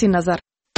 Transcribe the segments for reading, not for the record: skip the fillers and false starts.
پس نظر.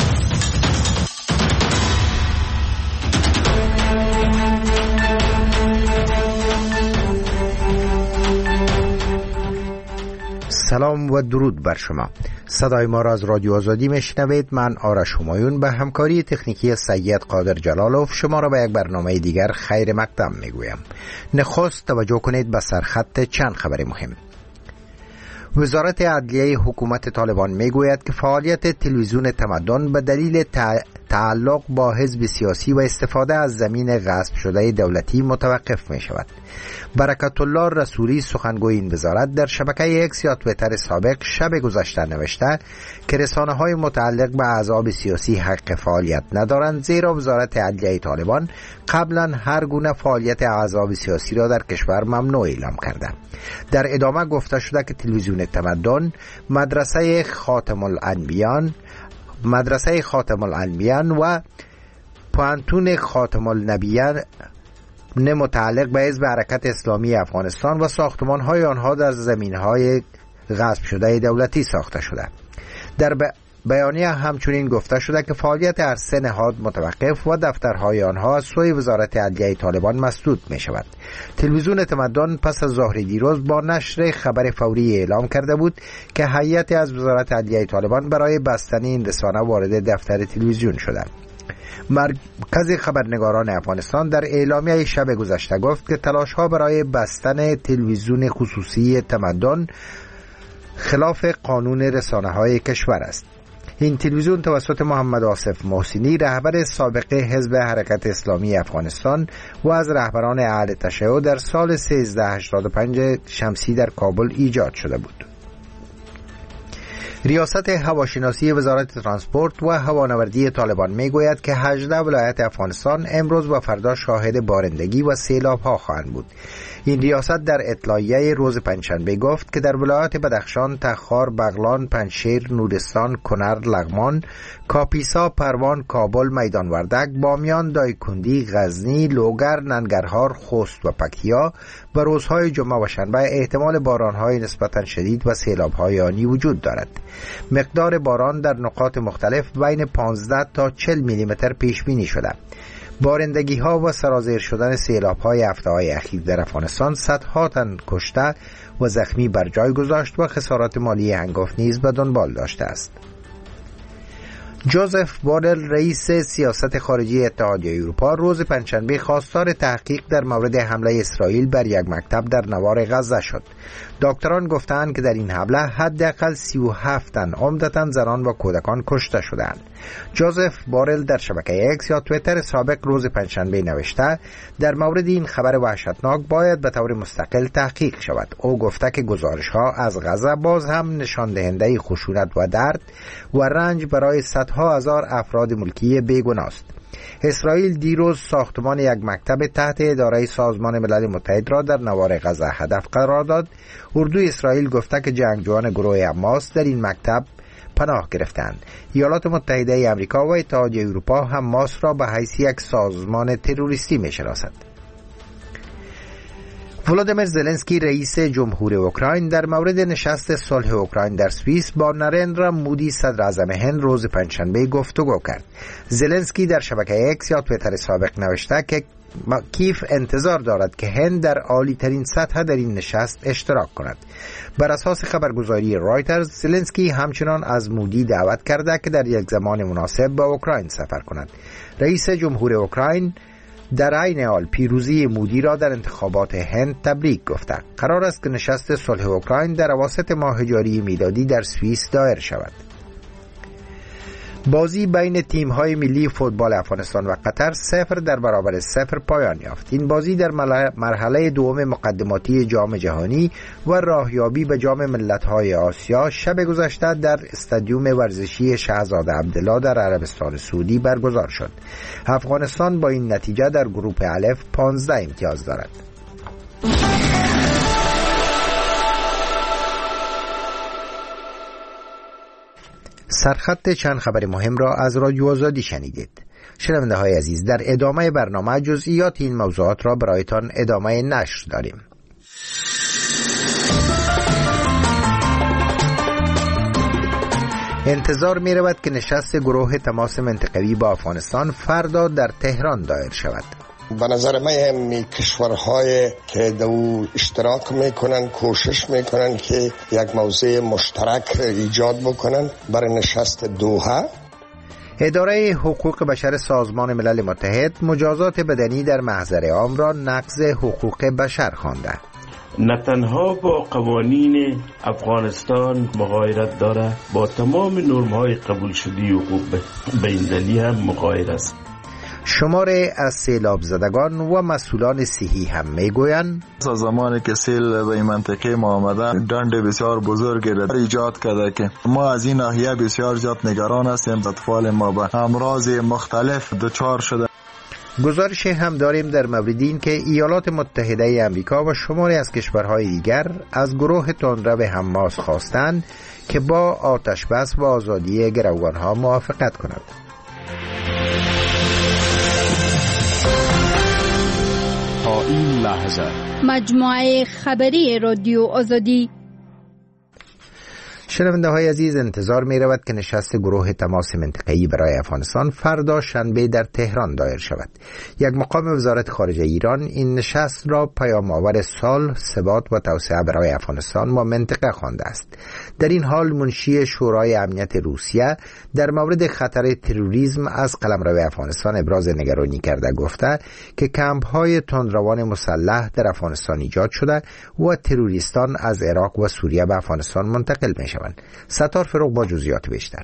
سلام و درود بر شما. صدای ما را از رادیو آزادی میشنوید. من آرش همایون به همکاری تکنیکی سید قادر جلالوف شما را به یک برنامه دیگر خیر مقدم میگویم. نخست توجه کنید به سرخط چند خبر مهم. وزارت عدلیه حکومت طالبان میگوید که فعالیت تلویزیون تمدن به دلیل تعلق با حزب سیاسی و استفاده از زمین غصب شده دولتی متوقف می شود. برکت الله رسولی سخنگوی این وزارت در شبکه اکس یا توییتر سابق شب گذشته نوشته که رسانه‌های متعلق به احزاب سیاسی حق فعالیت ندارند، زیرا وزارت عدلیه طالبان قبلا هر گونه فعالیت احزاب سیاسی را در کشور ممنوع اعلام کرده. در ادامه گفته شده که تلویزیون تمدن، مدرسه خاتم الانبیان و پانتون خاتم النبیان متعلق به حزب حرکت اسلامی افغانستان و ساختمان‌های آنها در زمین‌های غصب شده دولتی ساخته شده. در بیانیه همچنین گفته شده که فعالیت هر سه نهاد متوقف و دفترهای آنها از سوی وزارت عدلیه طالبان مسدود می شود. تلویزیون تمدن پس از ظهر دیروز با نشر خبر فوری اعلام کرده بود که هیئتی از وزارت عدلیه طالبان برای بستن این رسانه وارد دفتر تلویزیون شدند. مرکز خبرنگاران افغانستان در اعلامیه شب گذشته گفت که تلاش‌ها برای بستن تلویزیون خصوصی تمدن خلاف قانون رسانه‌های کشور است. این تلویزیون توسط محمد آصف محسنی، رهبر سابق حزب حرکت اسلامی افغانستان و از رهبران اهل تشیع در سال 1385 شمسی در کابل ایجاد شده بود. ریاست هواشناسی وزارت ترانسپورت و هوانوردی طالبان میگوید که 18 ولایت افغانستان امروز و فردا شاهد بارندگی و سیلاب‌ها خواهند بود. این ریاست در اطلاعیه روز پنجشنبه گفت که در ولایات بدخشان، تخار، بغلان، پنجشیر، نورستان، کنر، لغمان، کاپیسا، پروان، کابل، میدان وردک، بامیان، دایکندی، غزنی، لوگر، ننگرهار، خوست و پکتیا و روزهای جمعه و شنبه احتمال بارانهای نسبتا شدید و سیلاب‌های آنی وجود دارد. مقدار باران در نقاط مختلف بین 15 تا 40 میلیمتر پیش بینی شده. بارندگی ها و سرازیر شدن سیلاب های هفته های اخیر در افغانستان صدها تن کشته و زخمی بر جای گذاشت و خسارات مالی هنگفت نیز به دنبال داشته است. جوزف بورل، رئیس سیاست خارجی اتحادیه اروپا، روز پنجشنبه خواستار تحقیق در مورد حمله اسرائیل بر یک مکتب در نوار غزه شد. دکتران گفتند که در این حمله حداقل 37 تن، عمدتاً زنان و کودکان کشته شدند. جوزف بورل در شبکه اکس یا توییتر سابق روز پنجشنبه نوشته در مورد این خبر وحشتناک باید به طور مستقل تحقیق شود. او گفته که گزارش‌ها از غزه باز هم نشان دهنده خشونت و درد و رنج برای صدها هزار افراد ملکی بیگناه است. اسرائیل دیروز ساختمان یک مکتب تحت اداره سازمان ملل متحد را در نوار غزه هدف قرار داد. اردوی اسرائیل گفته که جنگجویان گروه حماس در این مکتب پناه گرفتند. ایالات متحده آمریکا و اتحادیه اروپا حماس را به حیث یک سازمان تروریستی می‌شناسد. ولادیمیر زلنسکی، رئیس جمهور اوکراین، در مورد نشست صلح اوکراین در سوئیس با نریندرا مودی، صدر اعظم هند، روز پنجشنبه گفتگو کرد. زلنسکی در شبکه اکس یا توییتر سابق نوشته که کیف انتظار دارد که هند در عالی ترین سطح در این نشست اشتراک کند. بر اساس خبرگزاری رایترز، زلنسکی همچنان از مودی دعوت کرده که در یک زمان مناسب به اوکراین سفر کند. رئیس جمهور اوکراین در عین حال پیروزی مودی را در انتخابات هند تبریک گفته. قرار است که نشست صلح اوکراین در اواسط ماه جاری میلادی در سوئیس دایر شود. بازی بین تیم‌های ملی فوتبال افغانستان و قطر 0 در برابر 0 پایان یافت. این بازی در مرحله دوم مقدماتی جام جهانی و راهیابی به جام ملت‌های آسیا شب گذشته در استادیوم ورزشی شاهزاده عبدالله در عربستان سعودی برگزار شد. افغانستان با این نتیجه در گروه الف 15 امتیاز دارد. سرخط چند خبر مهم را از رادیو آزادی شنیدید. شنونده های عزیز، در ادامه برنامه جزئیات این موضوعات را برایتان ادامه نشر داریم. انتظار می رود که نشست گروه تماس منطقوی با افغانستان فردا در تهران دایر شود. به نظر من همین کشورهای که دو اشتراک میکنن کوشش میکنن که یک موضوع مشترک ایجاد بکنن برای نشست دوحه. اداره حقوق بشر سازمان ملل متحد مجازات بدنی در محضر عام را نقض حقوق بشر خوانده. نه تنها با قوانین افغانستان مغایرت داره، با تمام نرم‌های قبول شده حقوق بین‌المللی هم مغایر است. شماره از سیلاب زدگان و مسئولان صحی هم میگویند از زمانی که سیل به این منطقه ما آمده ڈنڈ بسیار بزرگی را ایجاد کرده که ما از این ناحیه بسیار زیاد نگران هستیم. اطفال ما به امراض مختلف دچار شده. گزارش هم داریم در مورد این که ایالات متحده آمریکا و شماری از کشورهای دیگر از گروه تندرو حماس خواستند که با آتش بس و آزادی گروگانها موافقت کند. تا این لحظه مجموعه خبری رادیو آزادی. شنونده های عزیز، انتظار می رود که نشست گروه تماس منطقه‌ای برای افغانستان فردا شنبه در تهران دایر شود. یک مقام وزارت خارجه ایران این نشست را پیام آور صلح، ثبات و توسعه برای افغانستان و منطقه خوانده است. در این حال منشی شورای امنیت روسیه در مورد خطر تروریسم از قلمرو افغانستان ابراز نگرانی کرده، گفته که کمپ‌های تندروان مسلح در افغانستان ایجاد شده و تروریستان از عراق و سوریه به افغانستان منتقل می‌شوند. ستار فروغ با جزئیات بیشتر.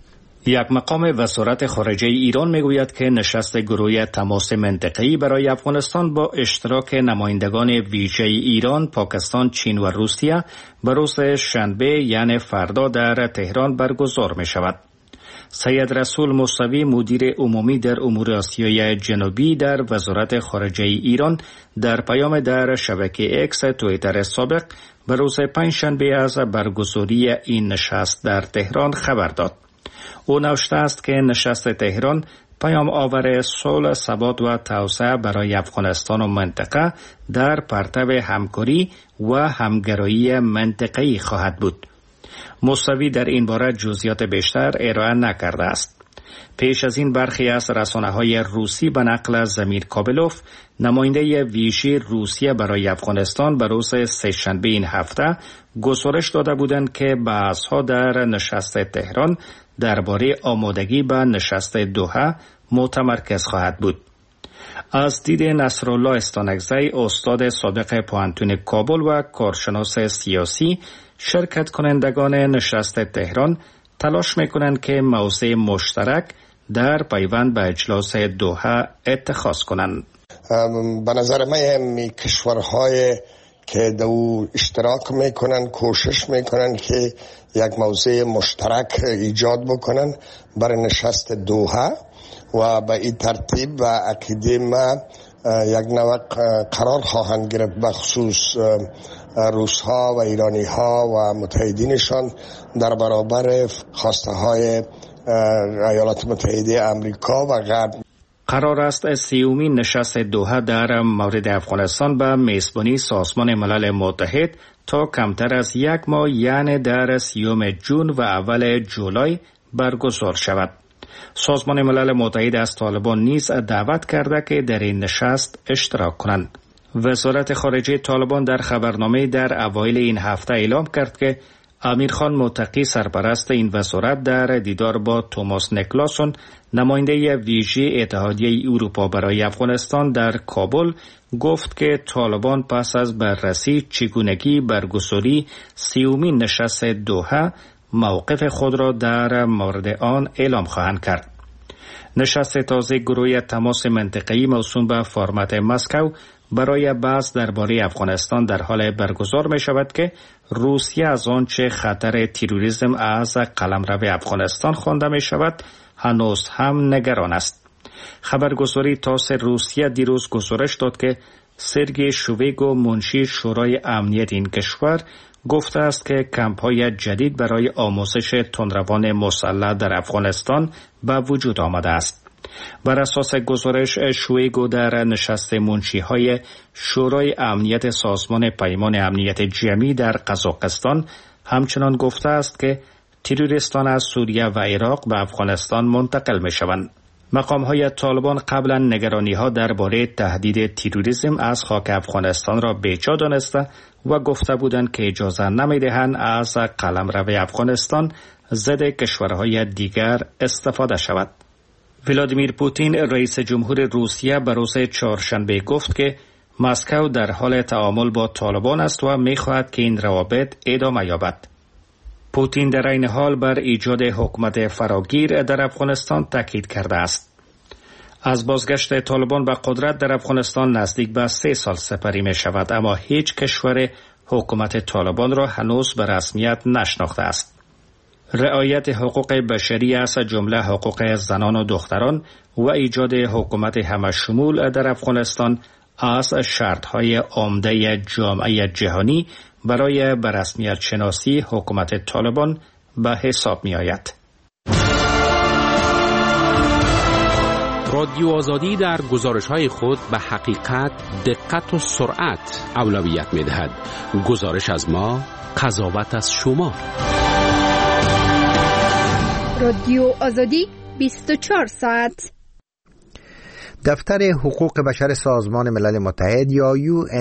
یک مقام وزارت خارجه ایران میگوید که نشست گروه تماس منطقه‌ای برای افغانستان با اشتراک نمایندگان ویژه ایران، پاکستان، چین و روسیه به روز شنبه یعنی فردا در تهران برگزار می شود. سید رسول موسوی مدیر عمومی در امور آسیای جنوبی در وزارت خارجه ایران در پیام در شبکه اکس توییتر سابق به روز پنجشنبه از برگزاری این نشست در تهران خبر داد. او نوشته است که نشست تهران پیام آور صلح، ثبات و توسعه برای افغانستان و منطقه در پرتو همکاری و همگرایی منطقه‌ای خواهد بود. موسوی در این باره جزئیات بیشتر ارائه نکرده است. پیش از این برخی از رسانه‌های روسی به نقل زمیر کابلوف، نماینده ویژه روسیه برای افغانستان، به روز سه‌شنبه این هفته گزارش داده بودند که بحث‌ها در نشست تهران درباره آمادگی به نشست دوحه متمرکز خواهد بود. از دید نصرالله استانکزی، استاد سابق پوهنتون کابل و کارشناس سیاسی، شرکت کنندگان نشست تهران تلاش میکنند که موضع مشترک در پیوند به اجلاس دوحه اتخاذ کنند. به نظر من همین کشورهای که دو اشتراک میکنن کوشش میکنن که یک موضوع مشترک ایجاد بکنن برای نشست دوحه و به این ترتیب و عقیده ما یک نوع قرار خواهند گرفت بخصوص روس ها و ایرانی ها و متحدینشان در برابر خواسته های ایالات متحده آمریکا و غرب. قرار است 30مین نشست دوحه در مورد افغانستان به میزبانی سازمان ملل متحد تا کمتر از یک ماه یعنی در 30 جون و اول جولای برگزار شود. سازمان ملل متحد از طالبان نیز دعوت کرده که در این نشست اشتراک کنند. وزارت خارجه طالبان در خبرنامه در اوایل این هفته اعلام کرد که امیرخان متقی، سرپرست این وزارت، در دیدار با توماس نیکلاسون، نماینده ویژه اتحادیه اروپا برای افغانستان در کابل، گفت که طالبان پس از بررسی چگونگی برگزاری 30مین نشست دوحه موقف خود را در مورد آن اعلام خواهند کرد. نشست تازه گروه تماس منطقه‌ای موسوم به فرمت مسکو برای بحث درباره افغانستان در حال برگزار می شود که روسیه از آنچه خطر تروریسم از قلمرو افغانستان خوانده می شود هنوز هم نگران است. خبرگزاری تاس روسیه دیروز گزارش داد که سرگئی شویگو، منشی شورای امنیت این کشور، گفته است که کمپ‌های جدید برای آموزش تندروان مسلح در افغانستان به وجود آمده است. بر اساس گزارش شویگو در نشست منشی‌های شورای امنیت سازمان پیمان امنیت جمعی در قزاقستان همچنان گفته است که تروریستان از سوریه و عراق به افغانستان منتقل می شوند. مقام‌های طالبان قبلا نگرانی‌ها درباره تهدید تروریسم از خاک افغانستان را بیجا دانسته و گفته بودند که اجازه نمی‌دهند از قلمرو افغانستان ضد کشورهای دیگر استفاده شود. ولادیمیر پوتین رئیس جمهور روسیه به روز چهارشنبه گفت که مسکو در حال تعامل با طالبان است و می‌خواهد که این روابط ادامه یابد. پوتین در این حال بر ایجاد حکومت فراگیر در افغانستان تاکید کرده است. از بازگشت طالبان به قدرت در افغانستان نزدیک به 3 سال سپری می شود، اما هیچ کشور حکومت طالبان را هنوز به رسمیت نشناخته است. رعایت حقوق بشری از جمله حقوق زنان و دختران و ایجاد حکومت همه‌شمول در افغانستان از شرط‌های عمده جامعه جهانی برای به رسمیت شناسی حکومت طالبان به حساب می آید. رادیو آزادی در گزارش‌های خود به حقیقت، دقت و سرعت اولویت می‌دهد. گزارش از ما، قضاوت از شما. رادیو آزادی 24 ساعت. دفتر حقوق بشر سازمان ملل متحد یا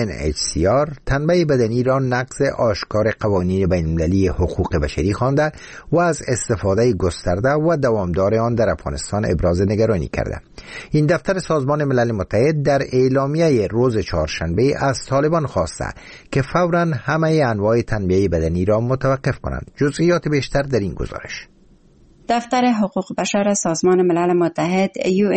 UNHCR تنبیه بدنی را نقض آشکار قوانین بین‌المللی حقوق بشری خوانده و از استفاده گسترده و دوامدار آن در افغانستان ابراز نگرانی کرده. این دفتر سازمان ملل متحد در اعلامیه روز چهارشنبه از طالبان خواسته که فوراً همه انواع تنبیه بدنی را متوقف کنند. جزئیات بیشتر در این گزارش. دفتر حقوق بشر سازمان ملل متحد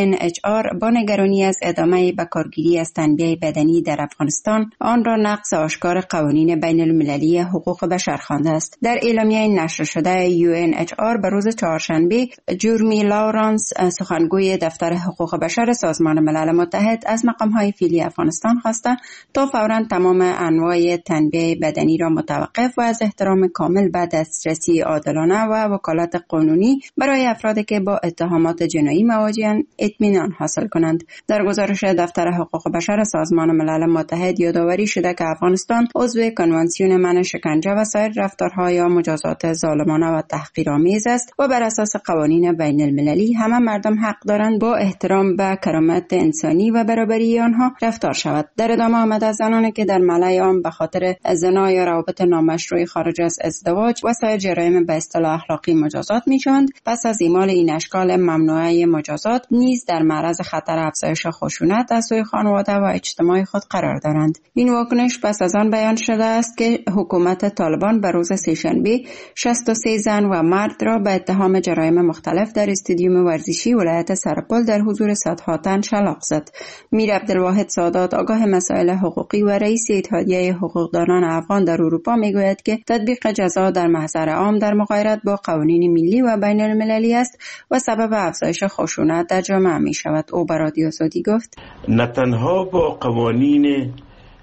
UNHCR با نگرانی از ادامه بکارگیری از تنبیه بدنی در افغانستان آن را نقض آشکار قوانین بین المللی حقوق بشر خوانده است. در اعلامیه نشر شده UNHCR به روز چهارشنبه جورمی لاورانس سخنگوی دفتر حقوق بشر سازمان ملل متحد از مقام‌های فعلی افغانستان خواسته تا فوراً تمام انواع تنبیه بدنی را متوقف و از احترام کامل به دسترسی عادلانه و وکالت قانونی برای افرادی که با اتهامات جنایی مواجه‌اند اطمینان حاصل کنند. در گزارش دفتر حقوق بشر سازمان ملل متحد یادآوری شده که افغانستان عضو کنوانسیون منع شکنجه و سایر رفتارها یا مجازات ظالمانه و تحقیرآمیز است و بر اساس قوانین بین المللی همه مردم حق دارند با احترام به کرامت انسانی و برابری آنها رفتار شود. در ادامه آمده زنانی که در ملأ عام به خاطر زنا یا روابط نامشروع خارج از ازدواج و سایر جرایم به اصطلاح اخلاقی مجازات می‌شوند، پس از اعمال این اشکال ممنوعه مجازات نیز در معرض خطر افزایش خشونت از سوی خانواده و اجتماع خود قرار دارند. این واکنش پس از آن بیان شده است که حکومت طالبان به روز سه‌شنبه 63 زن و مرد را به اتهام جرایم مختلف در استادیوم ورزشی ولایت سرپل در حضور صدها تن شلاق زد. میر عبدالواحد سادات آگاه مسائل حقوقی و رئیس اتحادیه حقوقدانان افغان در اروپا میگوید که تطبیق جزا در محضر عام در مغایرت با قوانین ملی و بین المللی است و سبب افزایش خشونت در جامعه می شود. او به رادیو آزادی گفت نه تنها با قوانین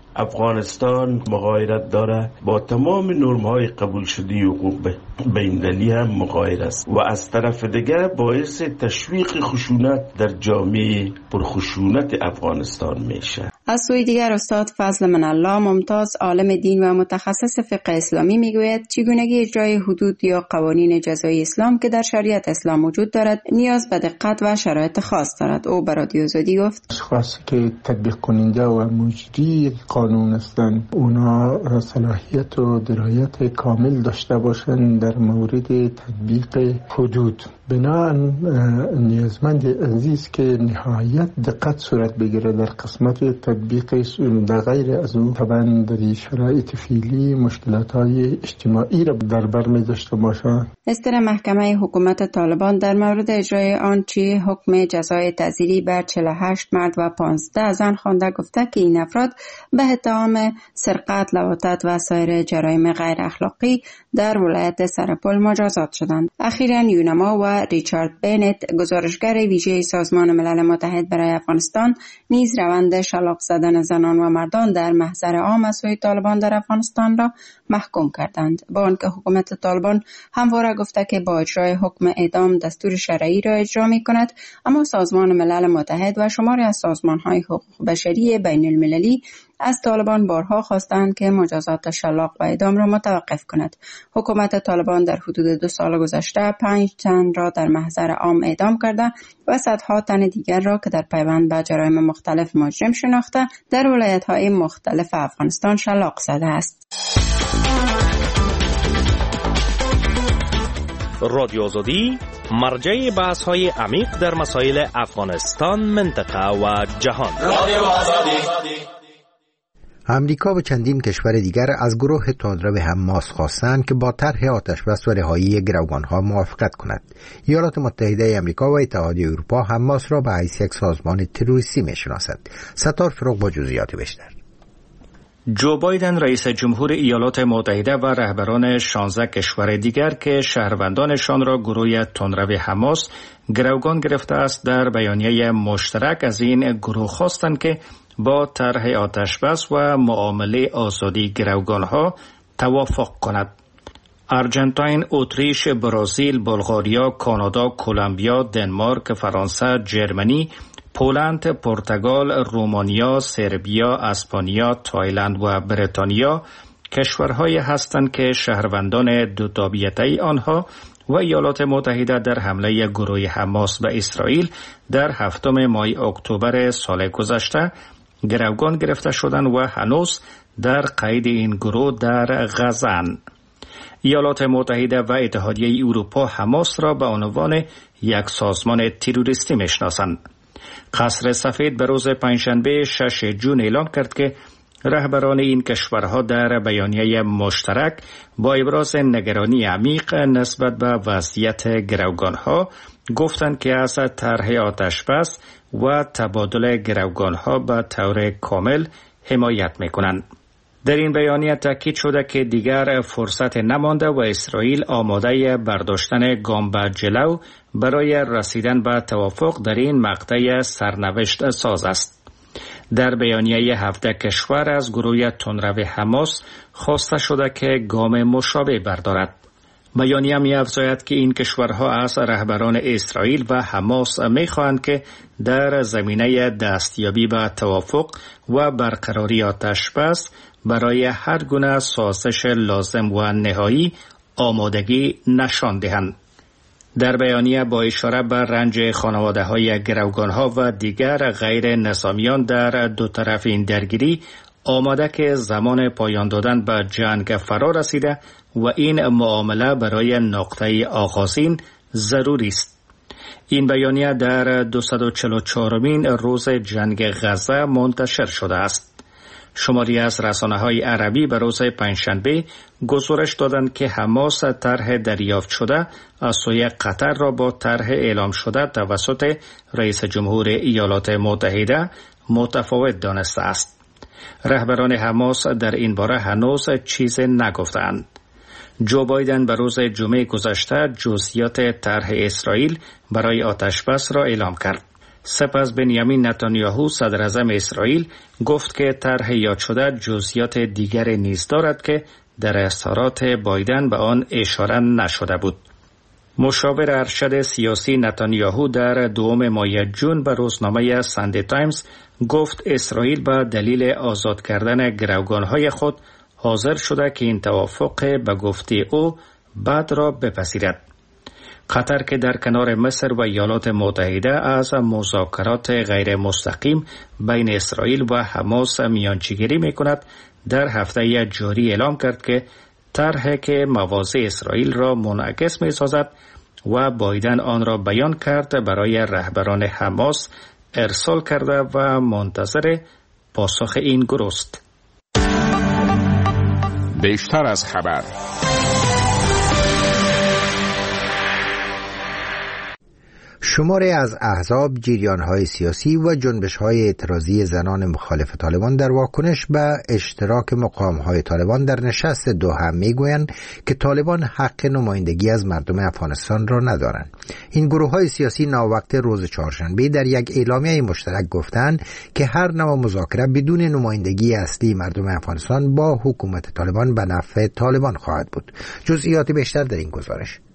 افغانستان مغایرت داره، با تمام نرم‌های قبول شده حقوق بین‌المللی هم مغایر است و از طرف دیگر باعث تشویق خشونت در جامعه پرخشونت افغانستان میشه. از سوی دیگر استاد فضل منالله ممتاز عالم دین و متخصص فقه اسلامی میگوید چگونگی اجرای حدود یا قوانین جزایی اسلام که در شریعت اسلام وجود دارد نیاز به دقت و شرایط خاص دارد. او به رادیو آزادی گفت اشخاصی که تطبیق کننده و مجری قانون هستند اونا صلاحیت و درایت کامل داشته باشند در مورد تطبیق حدود. بنابراین نیازمند عزیز که نهایت دقت صورت بگیره در قسمت تطبیق در غیر از اون طبعا در شرایط فعلی مشکلات‌های اجتماعی را در بر می داشته باشند. استر محکمه حکومت طالبان در مورد اجرای آنچه حکم جزای تعزیری بر 48 مرد و 15 زن خوانده گفته که این افراد به اتهام سرقت، لواطت و سایر جرایم غیر اخلاقی در ولایت سرپل مجازات شدند. اخیراً یونما و ریچارد بینت گزارشگر ویژه سازمان ملل متحد برای افغانستان نیز روند شلاق زدن زنان و مردان در محضر عام از سوی طالبان در افغانستان را محکوم کردند. با آنکه حکومت طالبان همواره گفته که با اجرای حکم اعدام دستور شرعی را اجرا می‌کند، اما سازمان ملل متحد و شماری از سازمان‌های حقوق بشری بین المللی از طالبان بارها خواستند که مجازات شلاق و اعدام را متوقف کند. حکومت طالبان در حدود 2 سال گذشته 5 تن را در محضر عام اعدام کرده و صدها تن دیگر را که در پیوند به جرایم مختلف مجرم شناخته در ولایت‌های مختلف افغانستان شلاق زده است. رادیو آزادی مرجع بحث‌های عمیق در مسائل افغانستان، منطقه و جهان. رادیو آزادی. امریکا و چندین کشور دیگر از گروه تندرو حماس خواستند که با طرح آتشبس و رهایی گروگانها موافقت کند. ایالات متحده آمریکا و اتحادیه اروپا حماس را به حیث یک سازمان تروریستی می‌شناسد. ستار فروغ با جزئیات بیشتر. جو بایدن رئیس جمهور ایالات متحده و رهبران 16 کشور دیگر که شهروندانشان را گروه تندرو حماس گروگان گرفته است در بیانیه مشترک از این گروه خواستند که با طرح آتشبس و معامله آزادی گروگانها توافق کند. ارژانتین، اتریش، برزیل، بلغاریا، کانادا، کلمبیا، دنمارک، فرانسه، جرمنی، پولند، پرتغال، رومانیا، سربیا، اسپانیا، تایلند و بریتانیا کشورهایی هستند که شهروندان دو تابعیتی آنها و ایالات متحده در حمله گروه حماس به اسرائیل در 7 ماه اکتبر سال گذشته گروگان گرفته شدند و هنوز در قید این گروه در غزه‌اند. ایالات متحده و اتحادیه اروپا حماس را به عنوان یک سازمان تروریستی میشناسند. قصر سفید به روز پنجشنبه 6 جون اعلام کرد که رهبران این کشورها در بیانیه مشترک با ابراز نگرانی عمیق نسبت به وضعیت گروگانها گفتند که از طرح آتشبس و تبادل گروگانها به طور کامل حمایت می‌کنند. در این بیانیه تاکید شده که دیگر فرصت نمانده و اسرائیل آماده برداشتن گام به جلو برای رسیدن به توافق در این مقطع سرنوشت ساز است. در بیانیه 7 کشور از گروه تندرو حماس خواسته شده که گام مشابه بردارد. بیانیه می‌افزاید که این کشورها از رهبران اسرائیل و حماس می‌خواهند که در زمینه دستیابی به توافق و برقراری آتشبس برای هر گونه سازش لازم و نهایی آمادگی نشان دهند. در بیانیه با اشاره به رنج خانواده‌های گروگانها و دیگر غیر نظامیان در دو طرف این درگیری آماده که زمان پایان دادن به جنگ فرا رسیده و این معامله برای نقطه آغازین ضروری است. این بیانیه در 244مین روز جنگ غزه منتشر شده است. شماری از رسانه‌های عربی به روز پنجشنبه گزارش دادند که حماس طرح دریافت شده از سوی قطر را با طرح اعلام شده توسط رئیس جمهور ایالات متحده متفاوت دانسته است. رهبران حماس در این باره هنوز چیزی نگفتند. جو بایدن به روز جمعه گذشته جزئیات طرح اسرائیل برای آتشبس را اعلام کرد. سپس بنیامین نتانیاهو صدر اعظم اسرائیل گفت که طرح یاد شده جزئیات دیگر نیز دارد که در اظهارات بایدن به آن اشاره نشده بود. مشاور ارشد سیاسی نتانیاهو در 2 ماه جون به روزنامه ساندی تایمز گفت اسرائیل به دلیل آزاد کردن گروگانهای خود حاضر شده که این توافق به گفته او بعد را بپذیرد. قطر که در کنار مصر و ایالات متحده از مذاکرات غیر مستقیم بین اسرائیل و حماس میانجیگری میکند، در هفته جاری اعلام کرد که طرحی که مواضع اسرائیل را منعکس می‌سازد و بایدن آن را بیان کرد برای رهبران حماس ارسال کرده و منتظر پاسخ این گروه است. بیشتر از خبر. شماری از احزاب، جریان‌های سیاسی و جنبش‌های اعتراضی زنان مخالف طالبان در واکنش به اشتراک مقام‌های طالبان در نشست دوحه می‌گویند که طالبان حق نمایندگی از مردم افغانستان را ندارند. این گروه‌های سیاسی ناوقت روز چهارشنبه در یک اعلامیه مشترک گفتند که هر نوع مذاکره بدون نمایندگی اصلی مردم افغانستان با حکومت طالبان به نفع طالبان خواهد بود. جزئیات بیشتر در این گزارش.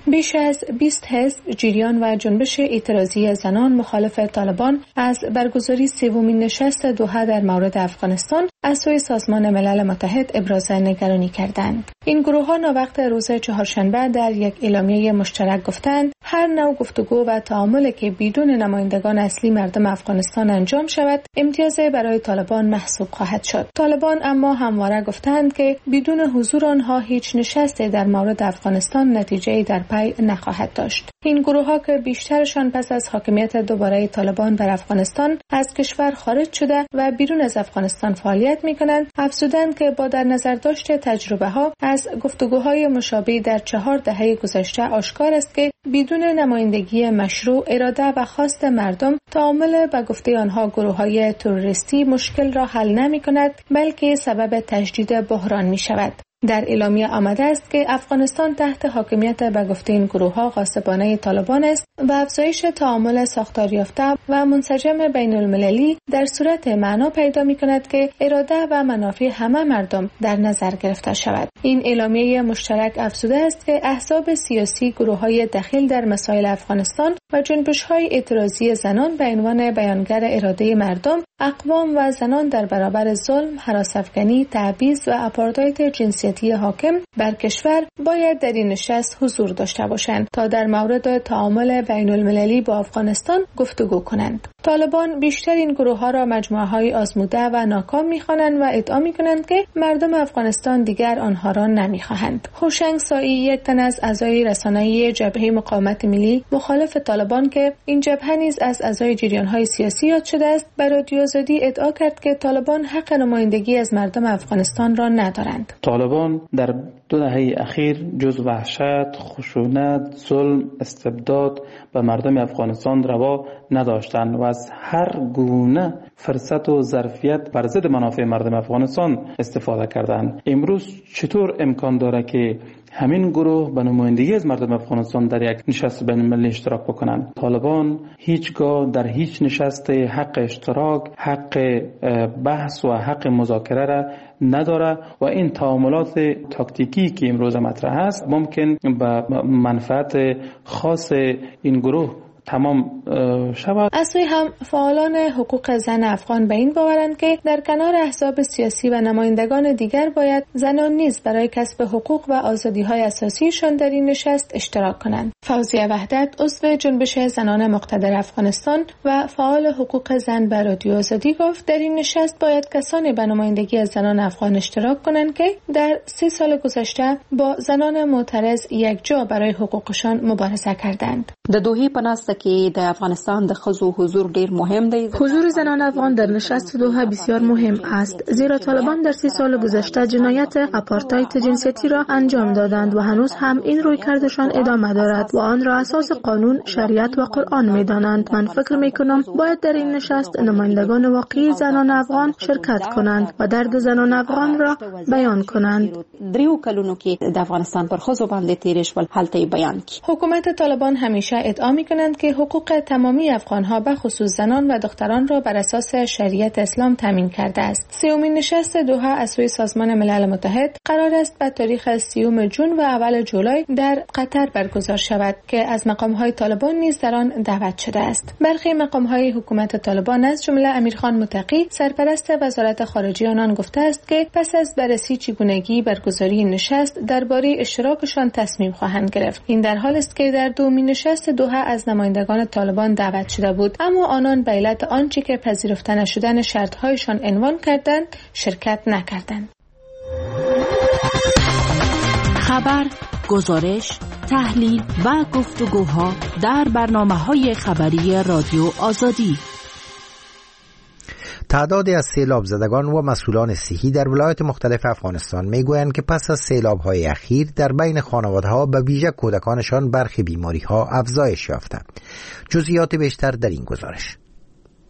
بیش از 20 حزب، جریان و جنبش اعتراضی زنان مخالف طالبان از برگزاری سومین نشست دوحه در مورد افغانستان از سوی سازمان ملل متحد ابراز نگرانی کردند. این گروه‌ها ناوقت روز چهارشنبه در یک اعلامیه مشترک گفتند هر نوع گفتگو و تعاملی که بدون نمایندگان اصلی مردم افغانستان انجام شود امتیازی برای طالبان محسوب خواهد شد. طالبان اما همواره گفتند که بدون حضور آنها هیچ نشستی در مورد افغانستان نتیجه‌ای در پی نخواهد داشت. این گروه‌ها که بیشترشان پس از حاکمیت دوباره طالبان بر افغانستان از کشور خارج شده و بیرون از افغانستان فعالیت می‌کنند، افزودند که با در نظر داشت تجربه‌ها از گفتگوهای مشابه در 4 دهه گذشته آشکار است که بدون نمایندگی مشروع، اراده و خواست مردم، تعامل به گفته آنها گروه‌های تروریستی مشکل را حل نمی‌کند، بلکه سبب تجدید بحران می‌شود. در اعلامیه آمده است که افغانستان تحت حاکمیت به گفته این گروه‌ها غاصبانه طالبان است و افزایش تعامل ساختاریافته و منسجم بین المللی در صورت معنا پیدا می‌کند که اراده و منافع همه مردم در نظر گرفته شود. این اعلامیه مشترک افزوده است که احزاب سیاسی، گروه‌های دخیل در مسائل افغانستان و جنبش‌های اعتراضی زنان به عنوان بیانگر اراده مردم، اقوام و زنان در برابر ظلم، هراس‌افکنی، تبعیض و آپارتاید جنسیتی حاکم بر کشور باید در این نشست حضور داشته باشند تا در مورد تعامل بین المللی با افغانستان گفتگو کنند. طالبان بیشتر این گروه‌ها را مجموعه‌های آزموده و ناکام می‌خوانند و ادعا می‌کنند که مردم افغانستان دیگر آنها را نمی‌خواهند. هوشنگ سایی، یک تن از اعضای رسانه‌ای جبهه مقاومت ملی مخالف طالبان که این جبهه نیز از اعضای جریان‌های سیاسی یاد شده است، بر رادیو آزادی ادعا کرد که طالبان حق نمایندگی از مردم افغانستان را ندارند. طالبان در 2 دهه اخیر جز وحشت، خشونت، ظلم، استبداد به مردم افغانستان روا نداشتند و از هر گونه فرصت و ظرفیت بر ضد منافع مردم افغانستان استفاده کردند. امروز چطور امکان داره که همین گروه به نمایندگی از مردم افغانستان در یک نشست بین المللی اشتراک بکنند؟ طالبان هیچگاه در هیچ نشست حق اشتراک، حق بحث و حق مذاکره را نداره و این تعاملات تاکتیکی که امروز مطرح است ممکن به منفعت خاص این گروه تمام شود. از سوی هم فعالان حقوق زن افغان به این باورند که در کنار احزاب سیاسی و نمایندگان دیگر باید زنان نیز برای کسب حقوق و آزادی‌های اساسیشان در این نشست اشتراک کنند. فوزیه وحدت، عضو جنبش زنان مقتدر افغانستان و فعال حقوق زن به رادیو آزادی گفت در این نشست باید کسانی به نمایندگی از زنان افغان اشتراک کنند که در 30 سال گذشته با زنان معترض یک جا برای حقوقشان مبارزه کردند. د دوحه په ناسته کې د افغانستان د ښځو حضور ډیر مهم دی. حضور زنان افغان در نشست دوحه بسیار مهم است، زیرا طالبان در 30 سال گذشته جنایت آپارتاید جنسیتی را انجام دادند و هنوز هم این رویکردشان ادامه دارد و آن را اساس قانون، شریعت و قرآن می‌دانند. من فکر می‌کنم باید در این نشست نمایندگان واقعی زنان افغان شرکت کنند و درد زنان افغان را بیان کنند. دریو کلونو کې د افغانستان پر ښځو باندې تیرې شول، هلته بیان کی. حکومت طالبان همیشه ادعا می‌کنند که حقوق تمامی افغان‌ها به خصوص زنان و دختران را بر اساس شریعت اسلام تامین کرده است. سومین نشست دوحه از سوی سازمان ملل متحد قرار است به تاریخ 30 جون و اول جولای در قطر برگزار شود که از مقام‌های طالبان نیز در آن دعوت شده است. برخی مقام‌های حکومت طالبان از جمله امیرخان متقی، سرپرست وزارت خارجه آنان گفته است که پس از بررسی چگونگی برگزاری نشست درباره اشتراکشان تصمیم خواهند گرفت. این در حالی است که در دومین نشست دوحه از نمایندگان طالبان دعوت شده بود، اما آنان به علت آنچه که پذیرفته نشدن شرط‌هایشان عنوان کردند شرکت نکردند. خبر، گزارش، تحلیل و گفتگوها در برنامه‌های خبری رادیو آزادی. تعدادی از سیلاب زدگان و مسئولان صحی در ولایات مختلف افغانستان میگویند که پس از سیلاب‌های اخیر در بین خانواده‌ها به ویژه کودکانشان برخی بیماری‌ها افزایش یافته. جزئیات بیشتر در این گزارش.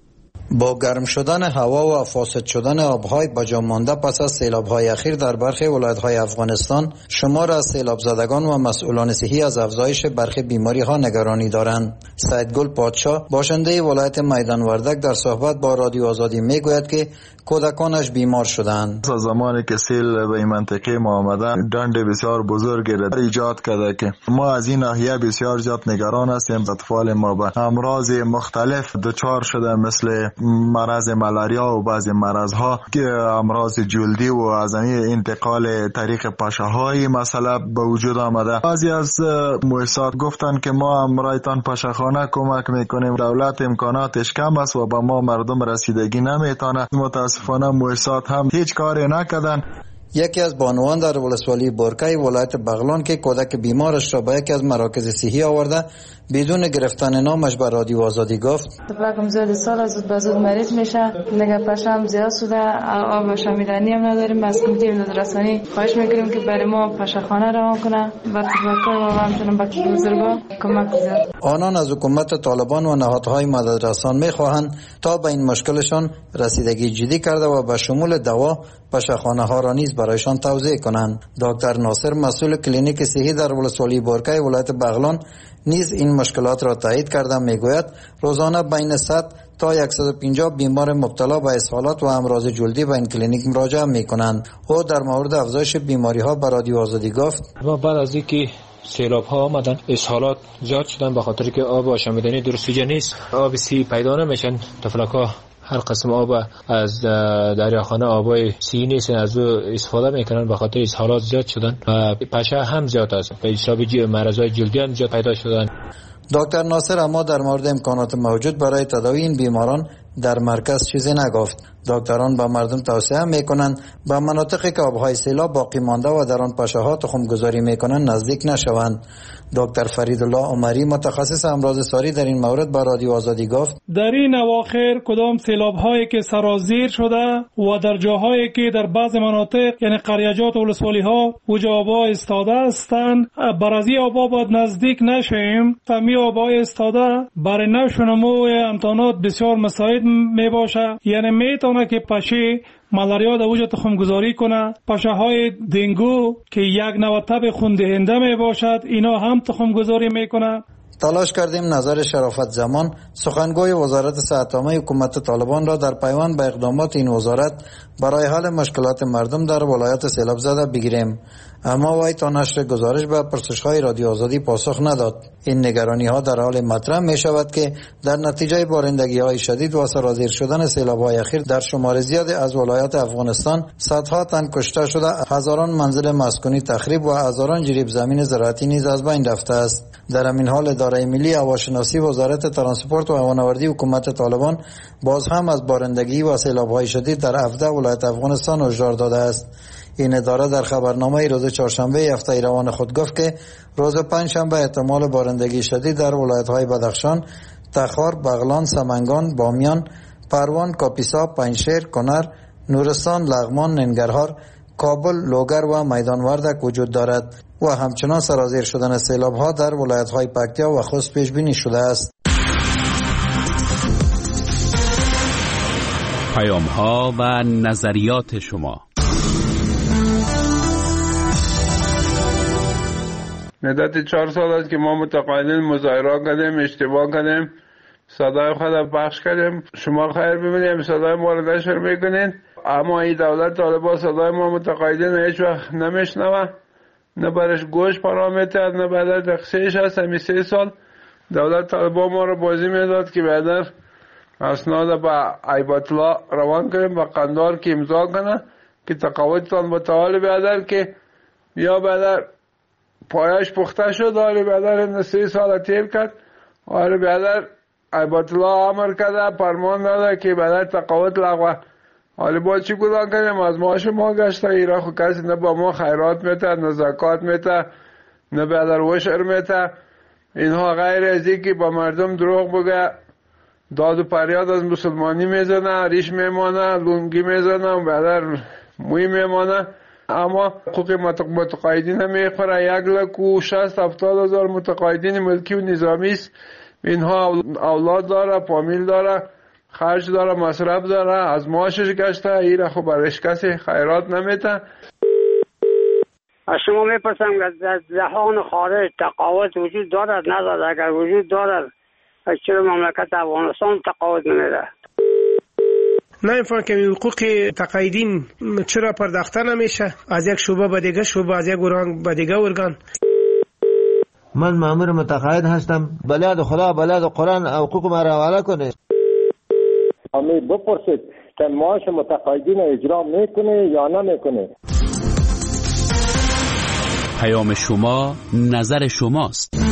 با گرم شدن هوا و فاسد شدن آبهای بجا مانده پس از سیلاب‌های اخیر در برخی ولایت‌های افغانستان، شمار از سیلاب زدگان و مسئولان صحی از افزایش برخی بیماری‌ها نگرانی دارند. سیدگل پادشاه باشنده ولایت میدان وردک در صحبت با رادیو آزادی میگوید که کودکانش بیمار شدند. از زمانی که سیل به این منطقه ما آمده، ڈنڈ بسیار بزرگی را ایجاد کرده که ما از این ناحیه بسیار زیاد نگران هستیم. اطفال ما به امراض مختلف دچار شده، مثل مرض ملاریا و بعضی مرضها که امراض جلدی و از انتقال طریق پشه‌های مسئله به وجود آمده. بعضی از مؤسسات گفتن که ما هم برایتان پشهخانه کمک میکنیم، دولت امکاناتش کم است و به ما مردم رسیدگی نمیتونه. متاسفانه مؤسسات هم هیچ کاری نکردن. یکی از بانوان در ولسوالی بورکای ولایت بغلان که کودک بیمارش را به یکی از مراکز صحی آورده بدون گرفتن نامش به رادیو آزادی گفت: طفلکم زیاد سال زود به زود مریض میشه، نگه پشم زیاد شده، آب شامیدنی هم نداریم. از کمیته امداد رسانی خواهش میکنیم که برای ما پشخانه روان کنه و طفلکای ما همچنان به بزرگا کمک زیاد. آنان از حکومت طالبان و نهادهای مددرسان میخواهند تا به این مشکلشان رسیدگی جدی کرده و به شمول دوا پشخانه ها را نیز برایشان توزیع کنند. دکتر ناصر مسئول کلینیک صحی در ولسوالی بورکای ولایت بغلان نیز این مشکلات را تایید کرده میگوید روزانه بین 100 تا 150 بیمار مبتلا به اسهالات و امراض جلدی به این کلینیک مراجعه میکنند. او در مورد افزایش بیماری ها به رادیو آزادی گفت: ما بعد از اینکه سیلاب ها آمدن اسهالات زیاد شدن به خاطر که آب آشامیدنی درستیجه نیست، آب سی پیدا نمیشن. طفلک ها هر قسم آب از دریاخانه آبای سی نیست، از او استفاده میکنن به خاطر اسهالات زیاد شدن و پشه هم زیاد است. به حساب مرضای جلدی هم زیاد پیدا شدن. دکتر ناصر اما در مورد امکانات موجود برای تداوی این بیماران در مرکز چیزی نگفت. دکتران به مردم توصیه میکنند به مناطقی که آبهای سیلاب باقی مانده و در آن پشه‌ها تخم گذاری میکنند نزدیک نشوند. دکتر فریدالله عمری متخصص امراض ساری در این مورد با رادیو آزادی گفت: در این اواخر کدام سیلاب هایی که سرازیر شده و در جاهایی که در بعض مناطق یعنی قریجات و ولسوالی ها اوج آبها استاده هستند، برازی آبها باید نزدیک نشیم. فمی آبها استاده برای نشو نمو امکانات بسیار مساعد می باشه، یعنی میتونه که پشه ملاریا در اوج تخم گذاری کنه. پشه های دنگو که یک نوع تب خون دهنده می باشد، اینا هم تخم گذاری میکنه. تلاش کردیم نظر شرافت زمان سخنگوی وزارت صحت عامه حکومت طالبان را در پیوند به اقدامات این وزارت برای حل مشکلات مردم در ولایت سیلاب زده بگیریم، اما وی تا نشر گزارش به پرسش‌های رادیو آزادی پاسخ نداد. این نگرانی‌ها در حال مطرح می‌شود که در نتیجه بارندگی‌های شدید و سرازیر شدن سیلاب‌های اخیر در شمار زیادی از ولایات افغانستان صدها تن کشته شده، هزاران منزل مسکونی تخریب و هزاران جریب زمین زراعتی نیز از بین رفته است. در این حال اداره ملی هواشناسی وزارت ترانسپورت و هوانوردی حکومت طالبان باز هم از بارندگی و سیلاب‌های شدید در 17 ولایت افغانستان هشدار داده است. این اداره در خبرنامه روز چهارشنبه هفته روان خود گفت که روز پنجشنبه احتمال بارندگی شدید در ولایت‌های بدخشان، تخار، بغلان، سمنگان، بامیان، پروان، کاپیسا، پنجشیر، کنر، نورستان، لغمان، ننگرهار، کابل، لوگر و میدان وردک وجود دارد و همچنان سرازیر شدن سیلاب‌ها در ولایت‌های پکتیا و خوست پیش بینی شده است. پیام‌ها و نظریات شما. مدت 4 سال است که ما متقاعدین مظاهره کردیم، اشتباه کردیم، صدای خود پخش کردیم. شما خیر ببینید صدای ما رو نشر میکنین، اما این دولت طالبان صدای ما متقاعدین هیچ وقت نمیشنوه، نه برش گوش پرامیتر، نه بعد تقصیرش هست. همین 3 سال دولت طالبان ما رو بازی میداد که بعد اسناد با ایبت الله روان کنیم با قندار که امضا کنه که تقاعدتان متعال بیادر که یا بعد پایش پخته شد. حالی بعد 3 سال تیر کرد، حالی بعد ایبت الله امر کرده، فرمان داده که بعد تقاعد لغوه. حالی با چی گذار کنیم؟ از معاش ما گشته. ایرا خود کسی نه با ما خیرات میته، نه زکات میته، نه بعد وشر میته. اینها غیر از این که با مردم دروغ بگه، داد و پریاد از مسلمانی میزنه، ریش میمانه، لونگی میزنه و بعد موی میمانه. اما حقوق متقاعدین میخوره. 1,60,000 متقاعدین ملکی و نظامی است. اینها اولاد داره، فامیل داره، خرج داره، مصرف داره، از معاشش گشته، ایره خب برش کسی خیرات نمیته. از شما میپرسم که در جهان خارج تقاوت وجود دارد ندارد؟ اگر وجود دارد چرا مملکت افغانستان تقاوت نمیده؟ نمیفهم که حقوق تقاعدین چرا پرداخته نمیشه از یک شعبه به دیگه شعبه، از یک ارگان به دیگه ارگان. من مأمور متقاعد هستم، بلاد خدا بلاد قرآن حقوق ما را حواله کنه. امی بپرسید که معاش متقاعدین اجرا میکنه یا نمیکنه. پیام شما نظر شماست.